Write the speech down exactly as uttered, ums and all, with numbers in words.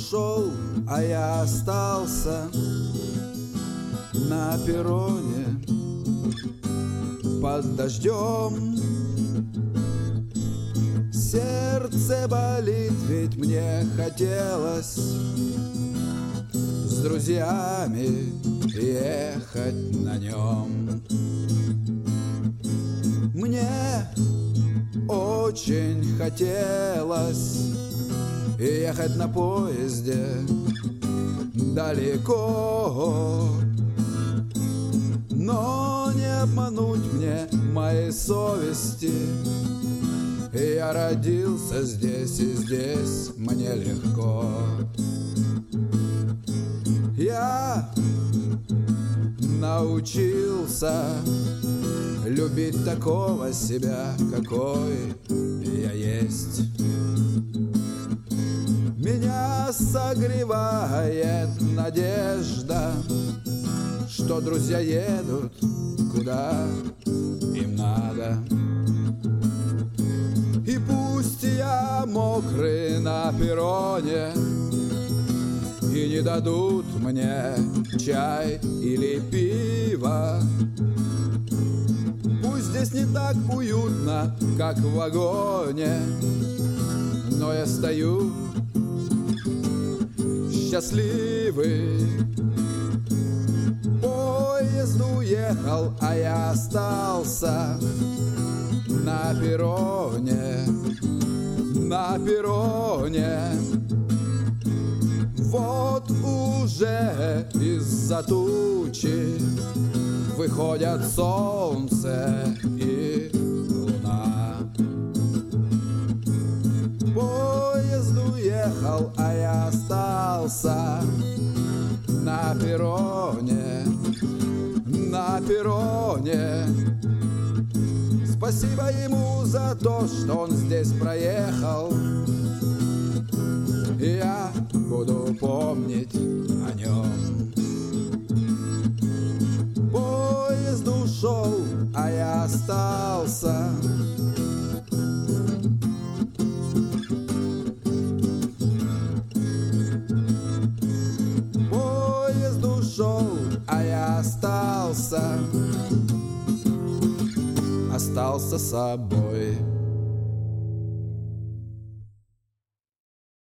ушел, а я остался на перроне под дождем. Сердце болит, ведь мне хотелось с друзьями ехать на нем. Мне очень хотелось ехать на поезде далеко, но не обмануть мне моей совести. Я родился здесь, и здесь мне легко. Я научился любить такого себя, какой я есть. Меня согревает надежда, что друзья едут куда им надо. И пусть я мокрый на перроне, и не дадут мне чай или пиво, пусть здесь не так уютно, как в вагоне, но я стою счастливый. Поезд уехал, а я остался на перроне, на перроне. Вот уже из-за тучи выходят солнце и луна. Поезд уехал, а я остался на перроне, на перроне. Спасибо ему за то, что он здесь проехал. Я буду помнить о нем. Поезд ушел, а я остался. Поезд ушел, а я остался. Остался собой.